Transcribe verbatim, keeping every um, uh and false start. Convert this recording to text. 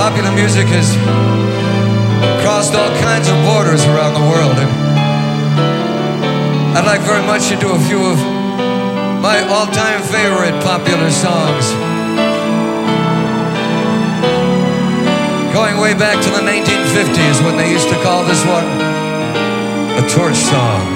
Popular music has crossed all kinds of borders around the world. And I'd like very much to do a few of my all-time favorite popular songs. Going way back to the nineteen fifties when they used to call this one a torch song.